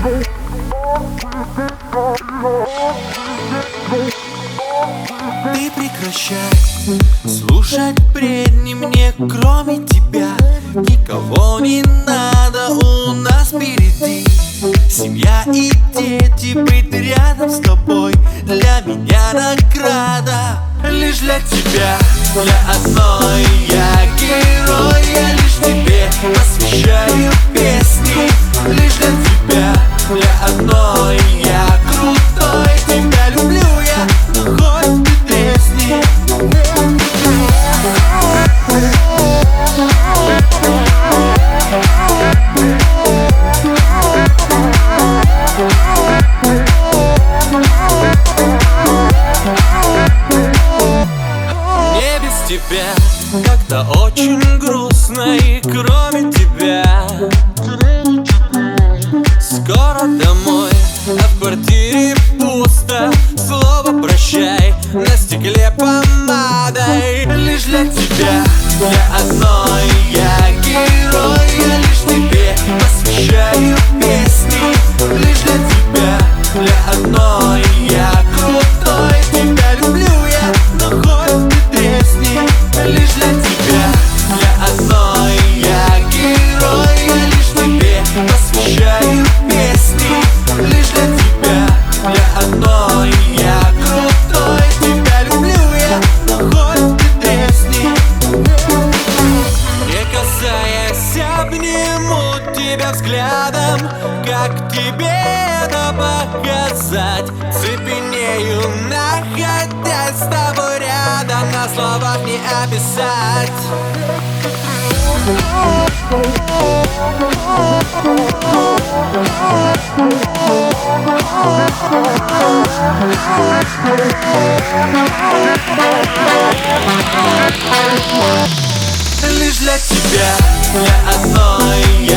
Ты прекращай слушать бредни, мне кроме тебя никого не надо у нас впереди. Семья и дети, быть рядом с тобой для меня награда. Лишь для тебя, для одной я герой, я лишь тебе посвящаю песни. Лишь для тебя, для одной я крутой, тебя люблю я, но хоть ты тресни. Мне без тебя как-то очень грустно, и кроме тебя скоро домой, а в квартире пусто. Слово прощай на стекле помадой. Лишь для тебя, для одной я герой, я лишь тебе посвящаю песни. Лишь для тебя, для одной я крутой, тебя люблю я, но хоть ты тресни. Лишь для тебя, для одной я герой, я лишь тебе посвящаю песни. Лишь для тебя, для одной я крутой, тебя люблю я, но хоть ты тресни. Не касаясь, обниму тебя взглядом. Как тебе это показать? Цепенею, находясь с тобой рядом, на словах не описать. Лишь для тебя, для одной